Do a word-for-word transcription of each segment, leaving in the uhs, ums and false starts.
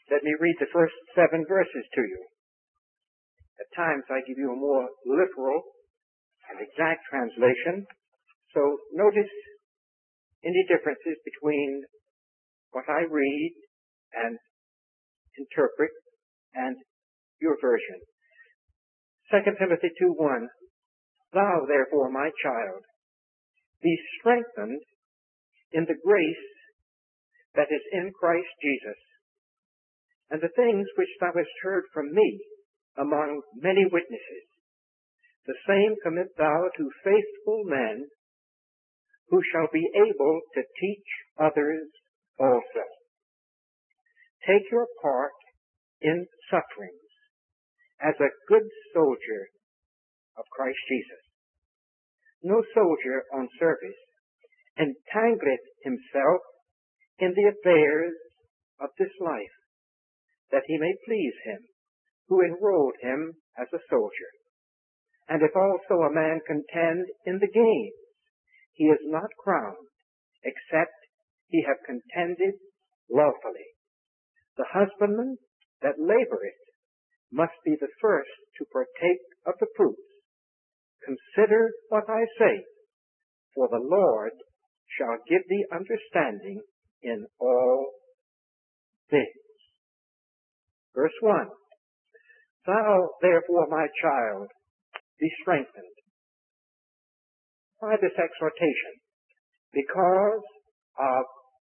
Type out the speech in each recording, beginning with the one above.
Let me read the first seven verses to you. At times I give you a more literal and exact translation. So notice any differences between what I read and interpret and your version. Second Timothy two one, Thou therefore, my child, be strengthened in the grace that is in Christ Jesus, and the things which thou hast heard from me among many witnesses, the same commit thou to faithful men, who shall be able to teach others also. Take your part in sufferings as a good soldier of Christ Jesus. No soldier on service entangleth himself in the affairs of this life, that he may please him who enrolled him as a soldier. And if also a man contend in the games, he is not crowned, except he have contended lawfully. The husbandman that laboreth must be the first to partake of the fruits. Consider what I say, for the Lord shall give thee understanding in all things. Verse one, Thou therefore, my child, be strengthened. Why this exhortation? Because of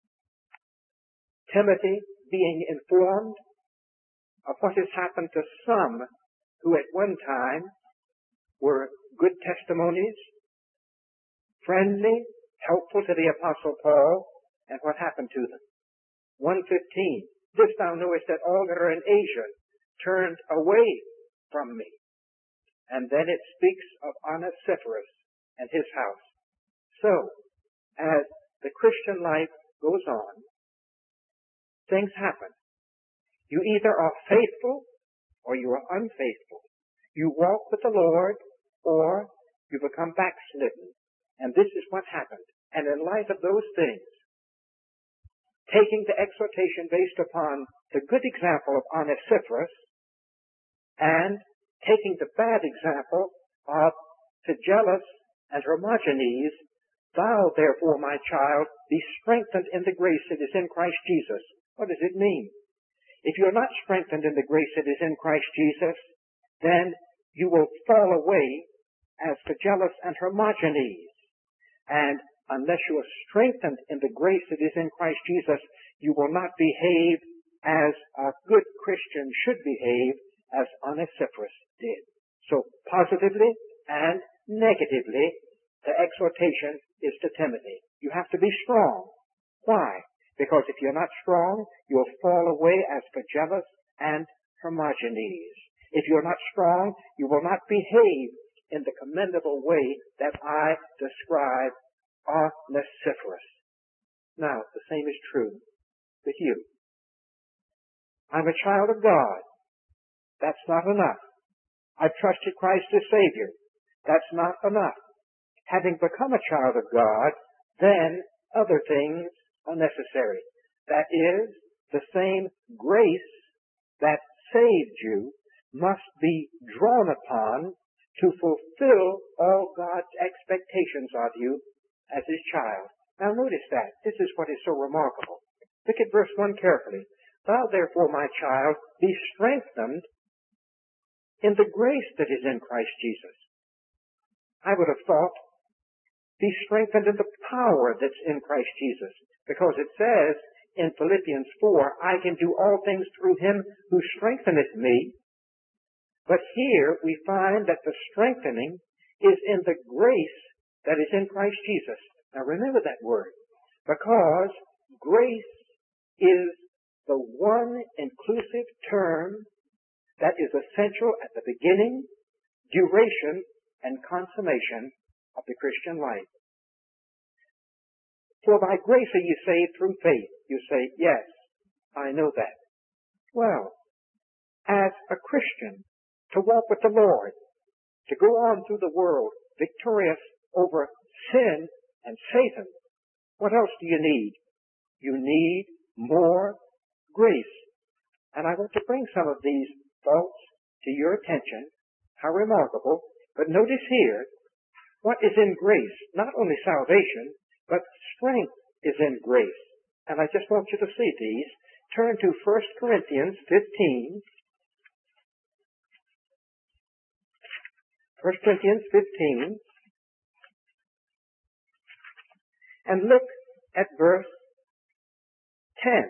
Timothy being informed of what has happened to some who at one time were good testimonies, friendly, helpful to the Apostle Paul, and what happened to them. one fifteen, This thou knowest that all that are in Asia turned away from me. And then it speaks of Onesiphorus and his house. So, as the Christian life goes on, things happen. You either are faithful or you are unfaithful. You walk with the Lord or you become backslidden. And this is what happened. And in light of those things, taking the exhortation based upon the good example of Onesiphorus and taking the bad example of Phygellus and Hermogenes, Thou therefore, my child, be strengthened in the grace that is in Christ Jesus. What does it mean? If you're not strengthened in the grace that is in Christ Jesus, then you will fall away as Phygellus and Hermogenes. And unless you are strengthened in the grace that is in Christ Jesus, you will not behave as a good Christian should behave, as Onesiphorus did. So positively and negatively, the exhortation is to Timothy. You have to be strong. Why? Because if you're not strong, you'll fall away as Phygellus and Hermogenes. If you're not strong, you will not behave in the commendable way that I describe Onesiphorus. Now, the same is true with you. I'm a child of God. That's not enough. I've trusted Christ as Savior. That's not enough. Having become a child of God, then other things are necessary. That is, the same grace that saved you must be drawn upon to fulfill all God's expectations of you as His child. Now notice that. This is what is so remarkable. Look at verse one carefully. Thou therefore, my child, be strengthened in the grace that is in Christ Jesus. I would have thought, be strengthened in the power that's in Christ Jesus. Because it says in Philippians four, I can do all things through Him who strengtheneth me. But here we find that the strengthening is in the grace that is in Christ Jesus. Now remember that word. Because grace is the one inclusive term that is essential at the beginning, duration, and consummation of the Christian life. For by grace are you saved through faith. You say, yes, I know that. Well, as a Christian, to walk with the Lord, to go on through the world victorious over sin and Satan, what else do you need? You need more grace. And I want to bring some of these faults to your attention. How remarkable. But notice here, what is in grace? Not only salvation, but strength is in grace. And I just want you to see these. Turn to First Corinthians fifteen. First Corinthians fifteen. And look at verse ten.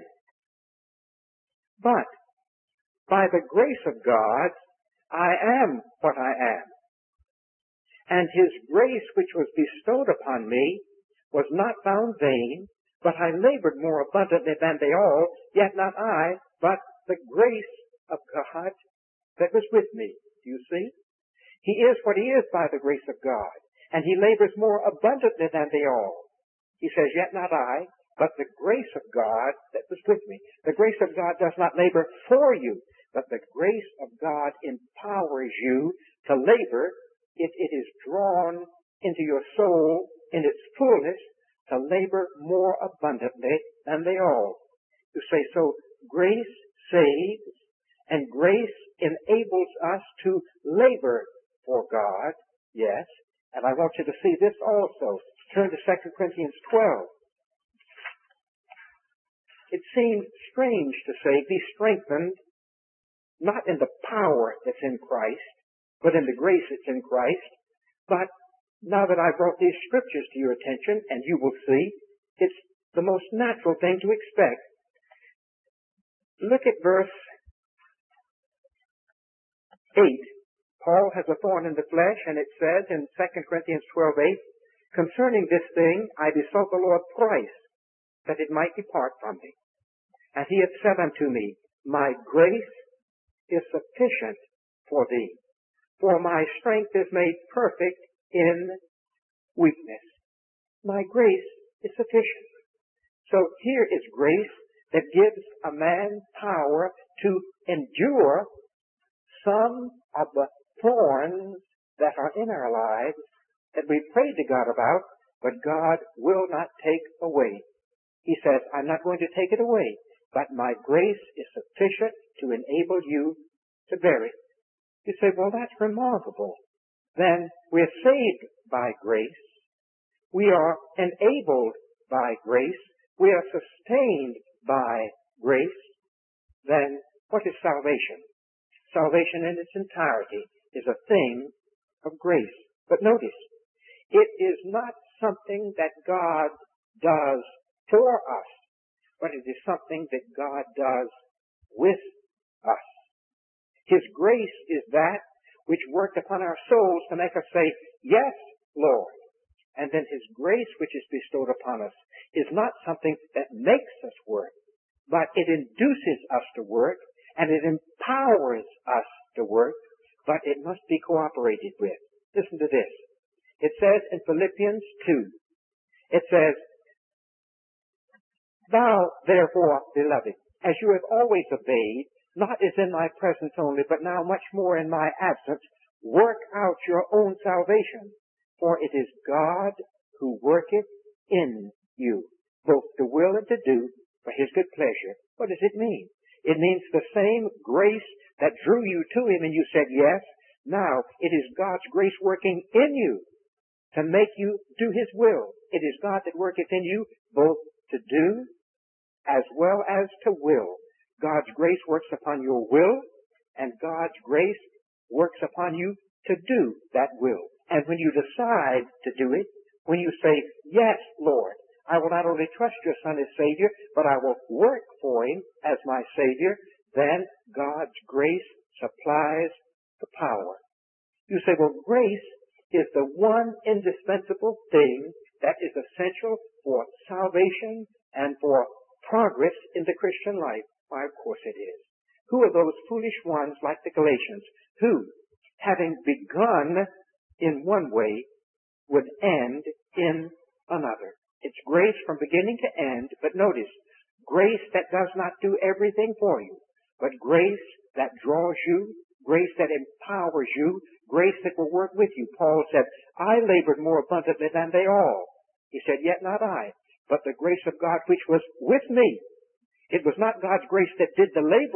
But by the grace of God, I am what I am. And his grace which was bestowed upon me was not found vain, but I labored more abundantly than they all, yet not I, but the grace of God that was with me. Do you see? He is what he is by the grace of God, and he labors more abundantly than they all. He says, yet not I, but the grace of God that was with me. The grace of God does not labor for you, but the grace of God empowers you to labor if it is drawn into your soul in its fullness, to labor more abundantly than they all. You say, so grace saves, and grace enables us to labor for God, yes. And I want you to see this also. Turn to Second Corinthians twelve. It seems strange to say, be strengthened, not in the power that's in Christ, but in the grace that's in Christ. But now that I've brought these scriptures to your attention, and you will see, it's the most natural thing to expect. Look at verse eight. Paul has a thorn in the flesh, and it says in Second Corinthians twelve eight, concerning this thing I besought the Lord thrice, that it might depart from me. And he hath said unto me, my grace is sufficient for thee, for my strength is made perfect in weakness. My grace is sufficient. So here is grace that gives a man power to endure some of the thorns that are in our lives that we prayed to God about, but God will not take away. He says, I'm not going to take it away, but my grace is sufficient to enable you to bear it. You say, well, that's remarkable. Then we're saved by grace. We are enabled by grace. We are sustained by grace. Then what is salvation? Salvation in its entirety is a thing of grace. But notice, it is not something that God does for us, but it is something that God does with us. His grace is that which worked upon our souls to make us say, yes, Lord. And then his grace which is bestowed upon us is not something that makes us work, but it induces us to work, and it empowers us to work, but it must be cooperated with. Listen to this. It says in Philippians two, it says, thou therefore, beloved, as you have always obeyed, not as in my presence only, but now much more in my absence, work out your own salvation. For it is God who worketh in you, both to will and to do for his good pleasure. What does it mean? It means the same grace that drew you to him and you said yes. Now it is God's grace working in you to make you do his will. It is God that worketh in you both to do as well as to will. God's grace works upon your will, and God's grace works upon you to do that will. And when you decide to do it, when you say, yes, Lord, I will not only trust your Son as Savior, but I will work for him as my Savior, then God's grace supplies the power. You say, well, grace is the one indispensable thing that is essential for salvation and for progress in the Christian life. Why, of course it is. Who are those foolish ones like the Galatians who, having begun in one way, would end in another? It's grace from beginning to end, but notice, grace that does not do everything for you, but grace that draws you, grace that empowers you, grace that will work with you. Paul said, I labored more abundantly than they all. He said, yet not I, but the grace of God which was with me. It was not God's grace that did the laboring.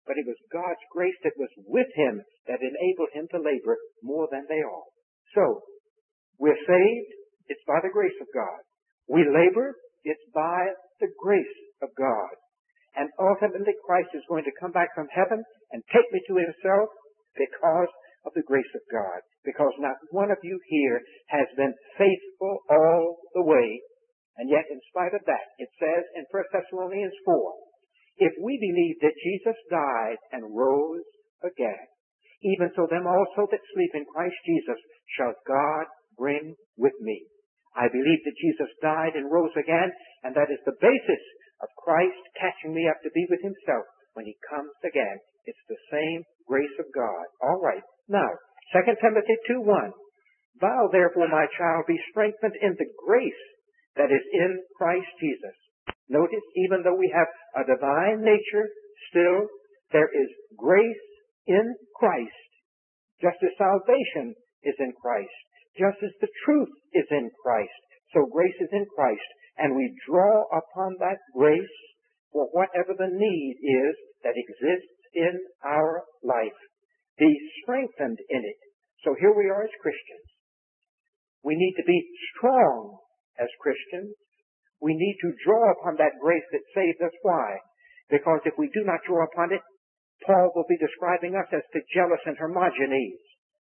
but it was God's grace that was with him that enabled him to labor more than they all. So, we're saved, it's by the grace of God. We labor, it's by the grace of God. And ultimately Christ is going to come back from heaven and take me to himself because of the grace of God. Because not one of you here has been faithful all the way. And yet in spite of that, it says in First Thessalonians four, if we believe that Jesus died and rose again, even so them also that sleep in Christ Jesus shall God bring with me. I believe that Jesus died and rose again, and that is the basis of Christ catching me up to be with himself when he comes again. It's the same grace of God. All right. Now, Second Timothy two one. Thou therefore, my child, be strengthened in the grace that is in Christ Jesus. Notice, even though we have a divine nature, still there is grace in Christ. Just as salvation is in Christ. Just as the truth is in Christ. So grace is in Christ. And we draw upon that grace for whatever the need is that exists in our life. Be strengthened in it. So here we are as Christians. We need to be strong as Christians. We need to draw upon that grace that saved us. Why? Because if we do not draw upon it, Paul will be describing us as the jealous and Hermogenes.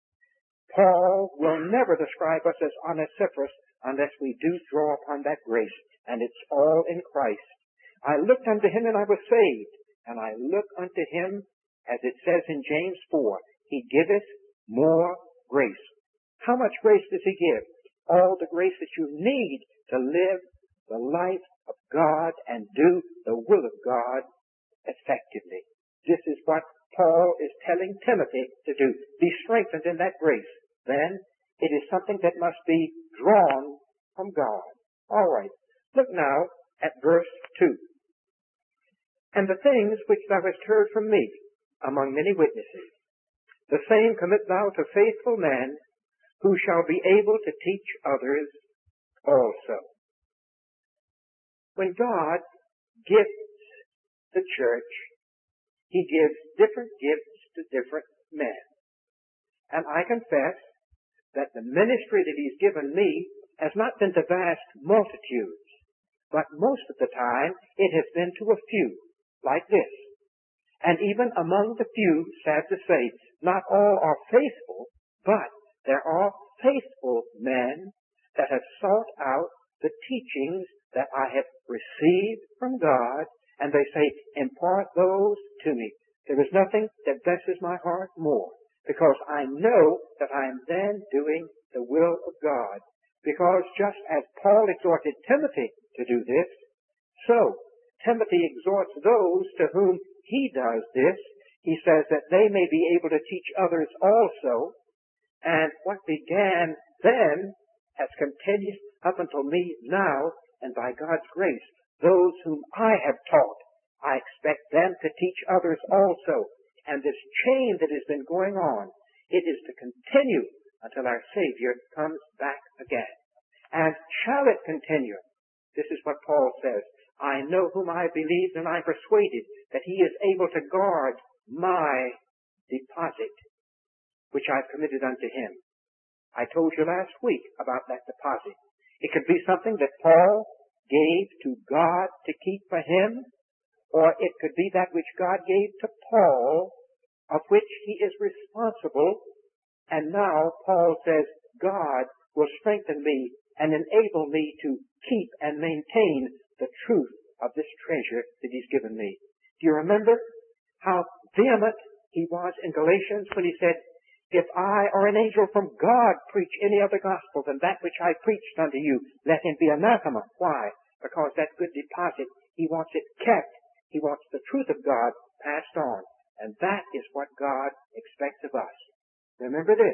Paul will never describe us as Onesiphorus unless we do draw upon that grace, and it's all in Christ. I looked unto him and I was saved, and I look unto him, as it says in James four, he giveth more grace. How much grace does he give? All the grace that you need to live the life of God and do the will of God effectively. This is what Paul is telling Timothy to do. Be strengthened in that grace. Then it is something that must be drawn from God. All right. Look now at verse two. And the things which thou hast heard from me among many witnesses, the same commit thou to faithful men who shall be able to teach others also. When God gifts the church, he gives different gifts to different men. And I confess that the ministry that he's given me has not been to vast multitudes, but most of the time it has been to a few, like this. And even among the few, sad to say, not all are faithful, but there are faithful men that have sought out the teachings that I have received from God, and they say, impart those to me. There is nothing that blesses my heart more, because I know that I am then doing the will of God. Because just as Paul exhorted Timothy to do this, so Timothy exhorts those to whom he does this. He says that they may be able to teach others also. And what began then has continued up until me now, and by God's grace, those whom I have taught, I expect them to teach others also. And this chain that has been going on, it is to continue until our Savior comes back again. And shall it continue? This is what Paul says. I know whom I believed, and I am persuaded that he is able to guard my deposit, which I have committed unto him. I told you last week about that deposit. It could be something that Paul gave to God to keep for him, or it could be that which God gave to Paul, of which he is responsible. And now Paul says, God will strengthen me and enable me to keep and maintain the truth of this treasure that he's given me. Do you remember how vehement he was in Galatians when he said, if I or an angel from God preach any other gospel than that which I preached unto you, let him be anathema. Why? Because that good deposit, he wants it kept. He wants the truth of God passed on. And that is what God expects of us. Remember this,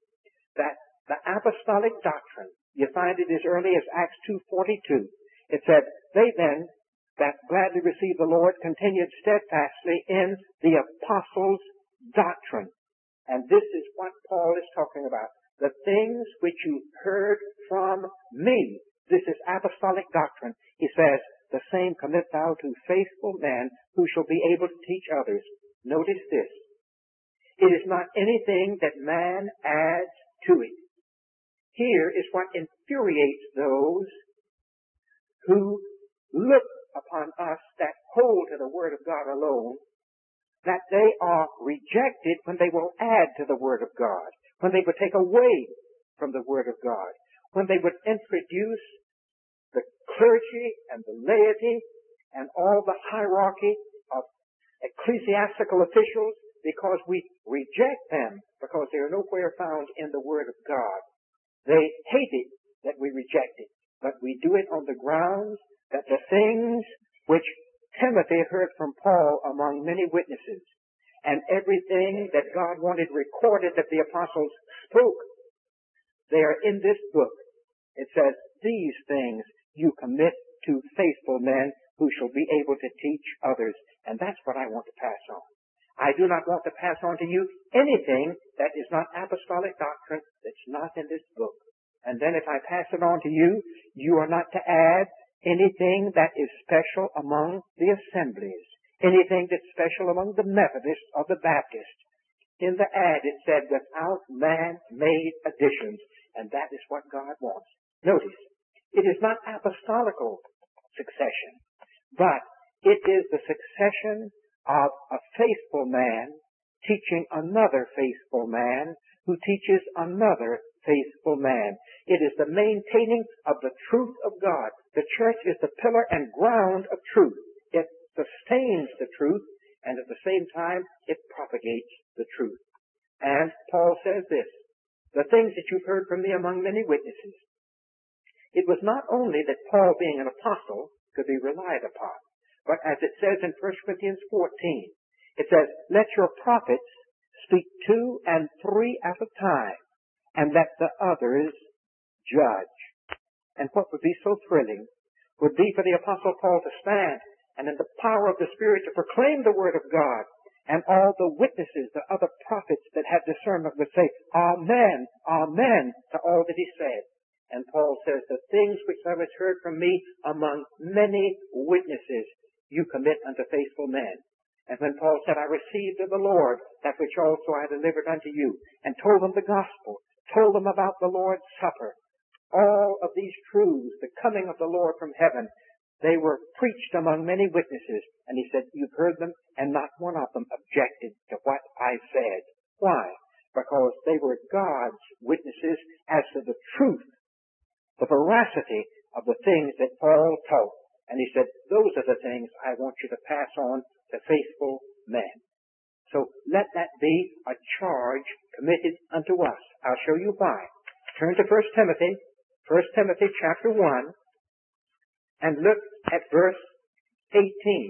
that the apostolic doctrine, you find it as early as Acts two forty-two. It said, they then that gladly received the Lord continued steadfastly in the apostles' doctrine. And this is what Paul is talking about. The things which you heard from me. This is apostolic doctrine. He says, the same commit thou to faithful men who shall be able to teach others. Notice this. It is not anything that man adds to it. Here is what infuriates those who look upon us that hold to the Word of God alone, that they are rejected when they will add to the Word of God, when they would take away from the Word of God, when they would introduce the clergy and the laity and all the hierarchy of ecclesiastical officials, because we reject them because they are nowhere found in the Word of God. They hate it that we reject it, but we do it on the grounds that the things which Timothy heard from Paul among many witnesses, and everything that God wanted recorded that the apostles spoke, they are in this book. It says, these things you commit to faithful men who shall be able to teach others. And that's what I want to pass on. I do not want to pass on to you anything that is not apostolic doctrine that's not in this book. And then if I pass it on to you, you are not to add anything that is special among the assemblies, anything that's special among the Methodists or the Baptists. In the ad it said, without man-made additions, and that is what God wants. Notice, it is not apostolical succession, but it is the succession of a faithful man teaching another faithful man who teaches another faithful man. It is the maintaining of the truth of God. The church is the pillar and ground of truth. It sustains the truth, and at the same time, it propagates the truth. And Paul says this, the things that you've heard from me among many witnesses. It was not only that Paul, being an apostle, could be relied upon, but as it says in First Corinthians fourteen, it says, let your prophets speak two and three at a time, and let the others judge. And what would be so thrilling would be for the Apostle Paul to stand and in the power of the Spirit to proclaim the Word of God, and all the witnesses, the other prophets that had discernment would say, Amen, Amen, to all that he said. And Paul says, the things which thou hast heard from me among many witnesses, you commit unto faithful men. And when Paul said, I received of the Lord that which also I delivered unto you, and told them the gospel, told them about the Lord's Supper, all of these truths, the coming of the Lord from heaven, they were preached among many witnesses. And he said, you've heard them, and not one of them objected to what I said. Why? Because they were God's witnesses as to the truth, the veracity of the things that Paul taught. And he said, those are the things I want you to pass on to faithful men. So let that be a charge committed unto us. I'll show you why. Turn to First Timothy, First Timothy chapter one, and look at verse eighteen.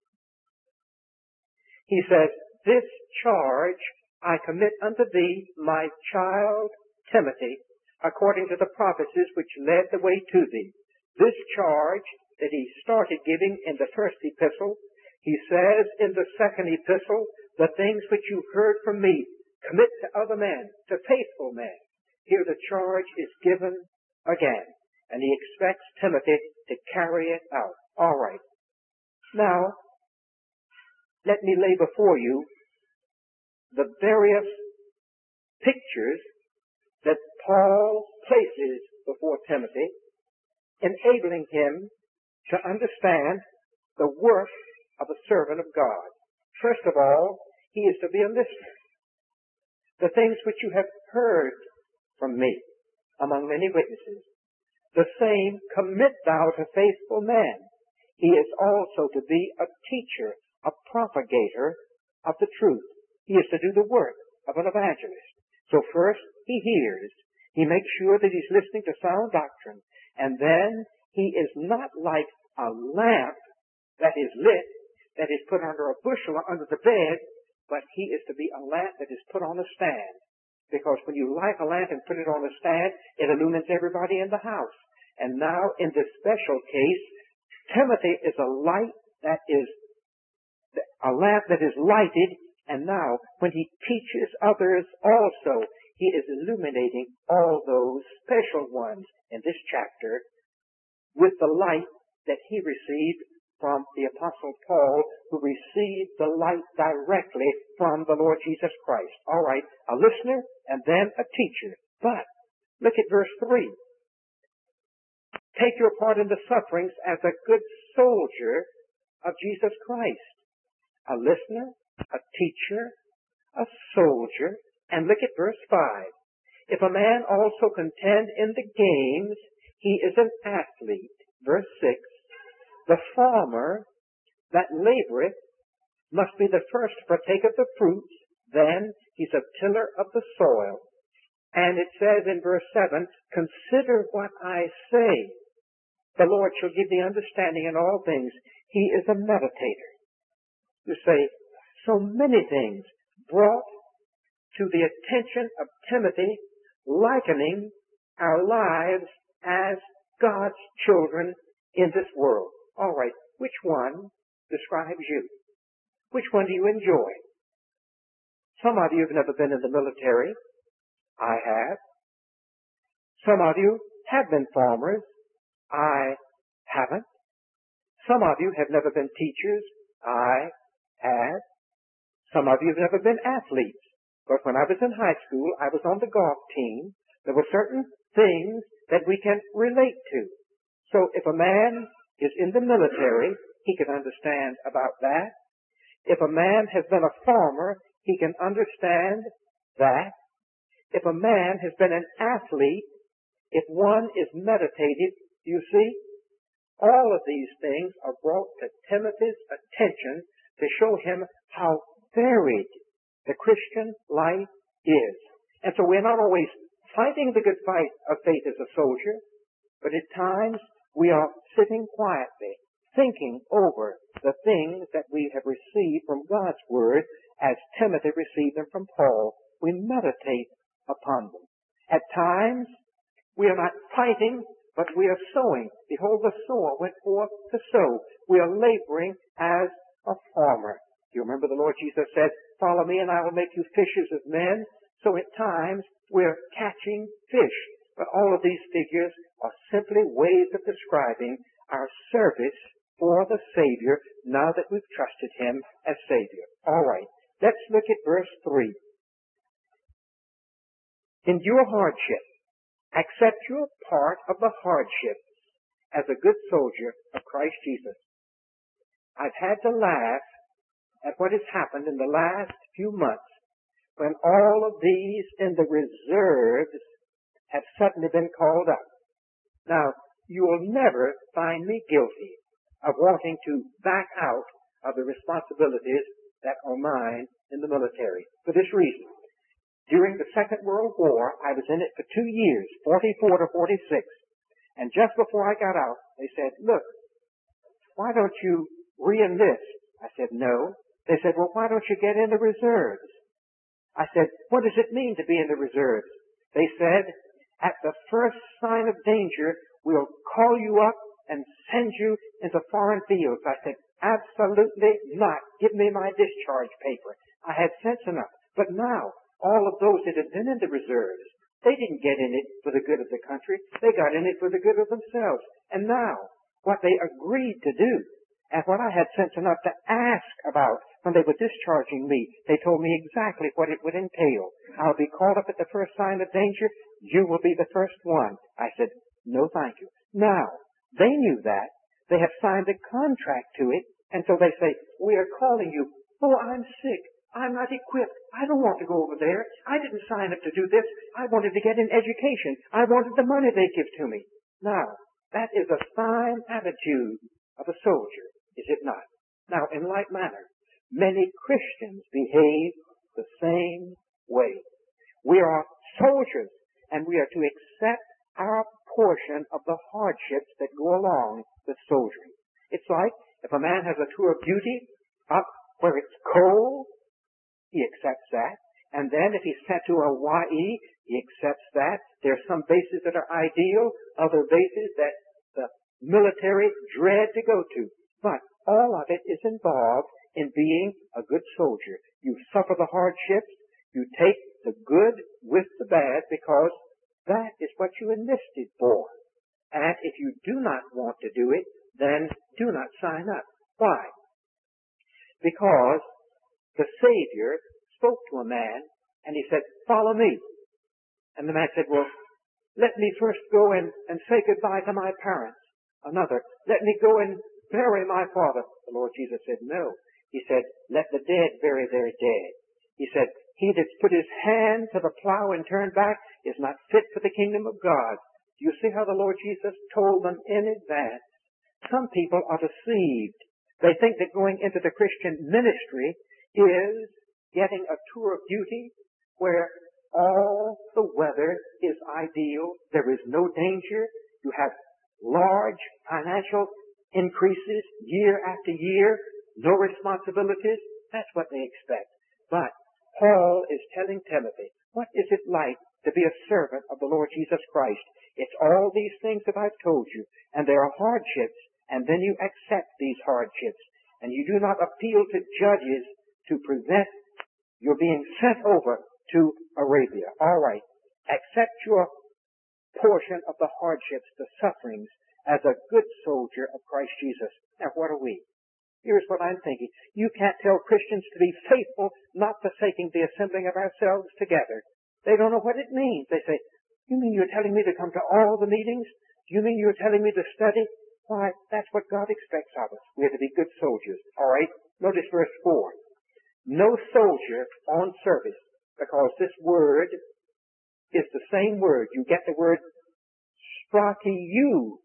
He says, this charge I commit unto thee, my child Timothy, according to the prophecies which led the way to thee. This charge that he started giving in the first epistle, he says in the second epistle, the things which you heard from me, commit to other men, to faithful men. Here the charge is given again, and he expects Timothy to carry it out. All right. Now, let me lay before you the various pictures that Paul places before Timothy, enabling him to understand the work of a servant of God. First of all, he is to be a listener. The things which you have heard from me among many witnesses, the same commit thou to faithful men. He is also to be a teacher, a propagator of the truth. He is to do the work of an evangelist. So first, he hears. He makes sure that he's listening to sound doctrine. And then he is not like a lamp that is lit, that is put under a bushel or under the bed, but he is to be a lamp that is put on a stand. Because when you light a lamp and put it on a stand, it illumines everybody in the house. And now, in this special case, Timothy is a light that is, a lamp that is lighted, and now, when he teaches others also, he is illuminating all those special ones in this chapter with the light that he received from the Apostle Paul, who received the light directly from the Lord Jesus Christ. All right, a listener and then a teacher. But look at verse three. Take your part in the sufferings as a good soldier of Jesus Christ. A listener, a teacher, a soldier. And look at verse five. If a man also contend in the games, he is an athlete. Verse six. The farmer that laboreth must be the first to partake of the fruits, then he's a tiller of the soil. And it says in verse seven, consider what I say. The Lord shall give thee understanding in all things. He is a meditator. You say, so many things brought to the attention of Timothy, likening our lives as God's children in this world. All right, which one describes you? Which one do you enjoy? Some of you have never been in the military. I have. Some of you have been farmers. I haven't. Some of you have never been teachers. I have. Some of you have never been athletes. But when I was in high school, I was on the golf team. There were certain things that we can relate to. So if a man is in the military, he can understand about that. If a man has been a farmer, he can understand that. If a man has been an athlete, if one is meditative, you see, all of these things are brought to Timothy's attention to show him how varied the Christian life is. And so we're not always fighting the good fight of faith as a soldier, but at times we are sitting quietly, thinking over the things that we have received from God's Word as Timothy received them from Paul. We meditate upon them. At times, we are not fighting, but we are sowing. Behold, the sower went forth to sow. We are laboring as a farmer. You remember the Lord Jesus said, follow me and I will make you fishers of men. So at times, we're catching fish. But all of these figures are simply ways of describing our service for the Savior now that we've trusted Him as Savior. All right, let's look at verse three. Endure hardship. Accept your part of the hardship as a good soldier of Christ Jesus. I've had to laugh at what has happened in the last few months when all of these in the reserves have suddenly been called up. Now, you will never find me guilty of wanting to back out of the responsibilities that are mine in the military for this reason. During the Second World War, I was in it for two years, forty-four to forty-six. And just before I got out, they said, look, why don't you re-enlist? I said, no. They said, well, why don't you get in the reserves? I said, what does it mean to be in the reserves? They said, at the first sign of danger, we'll call you up and send you into foreign fields. I said, absolutely not. Give me my discharge paper. I had sense enough. But now, all of those that had been in the reserves, they didn't get in it for the good of the country. They got in it for the good of themselves. And now, what they agreed to do, and what I had sense enough to ask about when they were discharging me, they told me exactly what it would entail. I'll be called up at the first sign of danger. You will be the first one. I said, no, thank you. Now, they knew that. They have signed a contract to it. And so they say, we are calling you. Oh, I'm sick. I'm not equipped. I don't want to go over there. I didn't sign up to do this. I wanted to get an education. I wanted the money they give to me. Now, that is a fine attitude of a soldier, is it not? Now, in like manner, many Christians behave the same way. We are soldiers, and we are to accept our portion of the hardships that go along with soldiering. It's like if a man has a tour of duty up where it's cold, he accepts that. And then if he's sent to Hawaii, he accepts that. There are some bases that are ideal, other bases that the military dread to go to. But all of it is involved in being a good soldier. You suffer the hardships, you take the good with the bad, because that is what you enlisted for. And if you do not want to do it, then do not sign up. Why? Because the Savior spoke to a man and he said, follow me. And the man said, well, let me first go and, and say goodbye to my parents. Another, let me go and bury my father. The Lord Jesus said, no. He said, let the dead bury their dead. He said, he that's put his hand to the plow and turned back is not fit for the kingdom of God. Do you see how the Lord Jesus told them in advance? Some people are deceived. They think that going into the Christian ministry is getting a tour of duty where all the weather is ideal. There is no danger. You have large financial increases year after year. No responsibilities. That's what they expect. But Paul is telling Timothy, what is it like to be a servant of the Lord Jesus Christ? It's all these things that I've told you. And there are hardships. And then you accept these hardships. And you do not appeal to judges to prevent your being sent over to Arabia. All right. Accept your portion of the hardships, the sufferings, as a good soldier of Christ Jesus. Now, what are we? Here's what I'm thinking. You can't tell Christians to be faithful, not forsaking the assembling of ourselves together. They don't know what it means. They say, you mean you're telling me to come to all the meetings? Do you mean you're telling me to study? Why, that's what God expects of us. We are to be good soldiers. All right? Notice verse four. No soldier on service, because this word is the same word. You get the word strateuomai,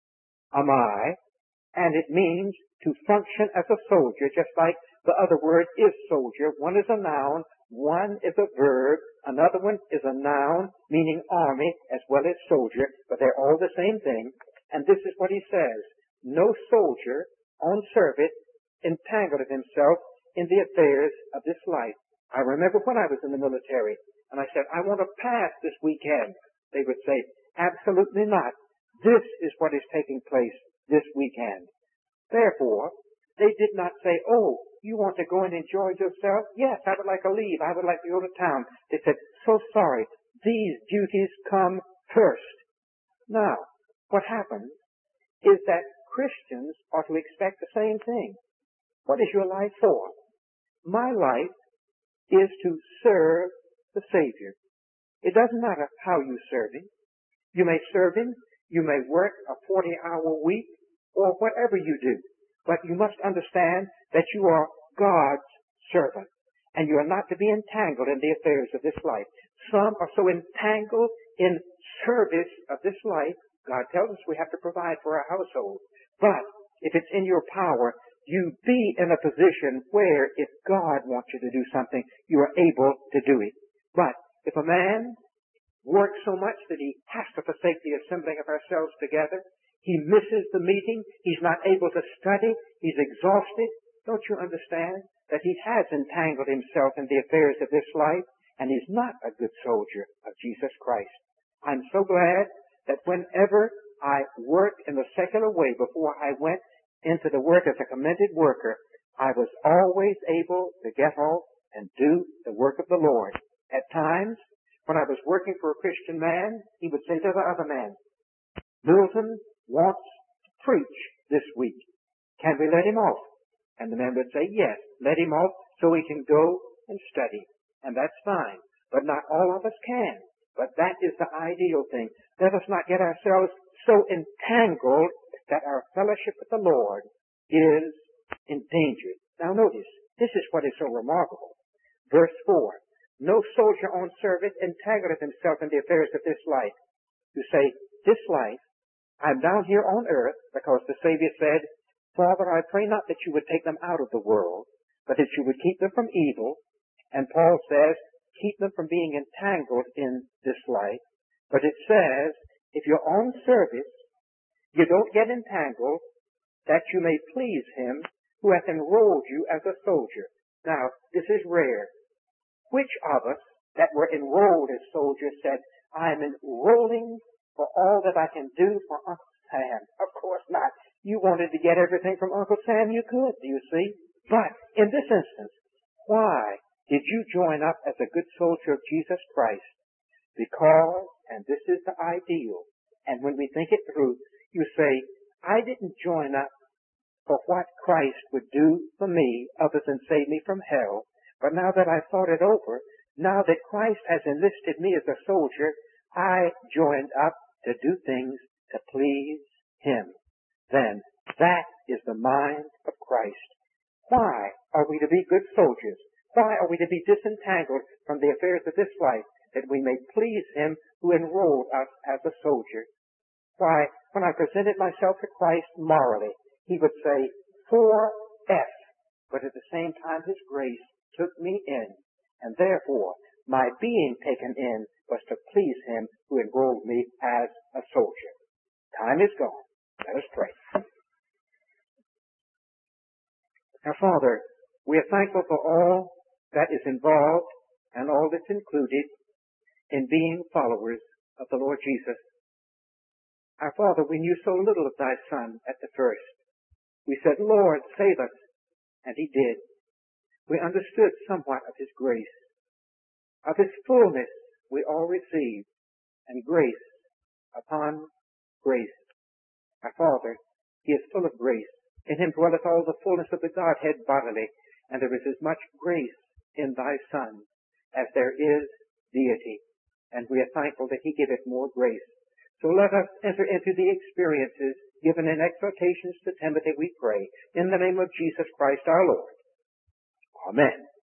and it means to function as a soldier, just like the other word is soldier. One is a noun, one is a verb, another one is a noun, meaning army as well as soldier, but they're all the same thing. And this is what he says. No soldier on service entangled himself in the affairs of this life. I remember when I was in the military, and I said, I want to pass this weekend. They would say, absolutely not. This is what is taking place this weekend. Therefore, they did not say, oh, you want to go and enjoy yourself? Yes, I would like to leave. I would like to go to town. They said, so sorry. These duties come first. Now, what happens is that Christians are to expect the same thing. What is your life for? My life is to serve the Savior. It doesn't matter how you serve Him. You may serve Him, you may work a forty-hour week, or whatever you do. But you must understand that you are God's servant, and you are not to be entangled in the affairs of this life. Some are so entangled in service of this life. God tells us we have to provide for our household. But if it's in your power, you be in a position where if God wants you to do something, you are able to do it. But if a man works so much that he has to forsake the assembling of ourselves together, he misses the meeting, he's not able to study, he's exhausted, don't you understand that he has entangled himself in the affairs of this life, and he's not a good soldier of Jesus Christ? I'm so glad that whenever I worked in the secular way before I went into the work as a commended worker, I was always able to get off and do the work of the Lord. At times, when I was working for a Christian man, he would say to the other man, Milton wants to preach this week. Can we let him off? And the man would say, yes, let him off so he can go and study. And that's fine. But not all of us can. But that is the ideal thing. Let us not get ourselves so entangled that our fellowship with the Lord is endangered. Now notice, this is what is so remarkable. Verse four. No soldier on service entangleth himself in the affairs of this life. You say, this life, I'm down here on earth because the Savior said, Father, I pray not that you would take them out of the world, but that you would keep them from evil. And Paul says, keep them from being entangled in this life. But it says, if you're on service, you don't get entangled, that you may please him who hath enrolled you as a soldier. Now, this is rare. Which of us that were enrolled as soldiers said, I'm enrolling for all that I can do for Uncle Sam? Of course not. You wanted to get everything from Uncle Sam you could, do you see? But in this instance, why did you join up as a good soldier of Jesus Christ? Because, and this is the ideal, and when we think it through, you say, I didn't join up for what Christ would do for me other than save me from hell. But now that I've thought it over, now that Christ has enlisted me as a soldier, I joined up to do things to please Him. Then that is the mind of Christ. Why are we to be good soldiers? Why are we to be disentangled from the affairs of this life, that we may please Him who enrolled us as a soldier? Why, when I presented myself to Christ morally, He would say, four F, but at the same time His grace took me in, and therefore my being taken in was to please Him who enrolled me as a soldier. Time is gone. Let us pray. Now, Father, we are thankful for all that is involved and all that's included in being followers of the Lord Jesus. Our Father, we knew so little of Thy Son at the first. We said, Lord, save us. And He did. We understood somewhat of His grace. Of His fullness we all received, and grace upon grace. Our Father, He is full of grace. In Him dwelleth all the fullness of the Godhead bodily, and there is as much grace in Thy Son as there is deity. And we are thankful that He giveth more grace. So let us enter into the experiences given in exhortations to Timothy, we pray, in the name of Jesus Christ our Lord. Amen.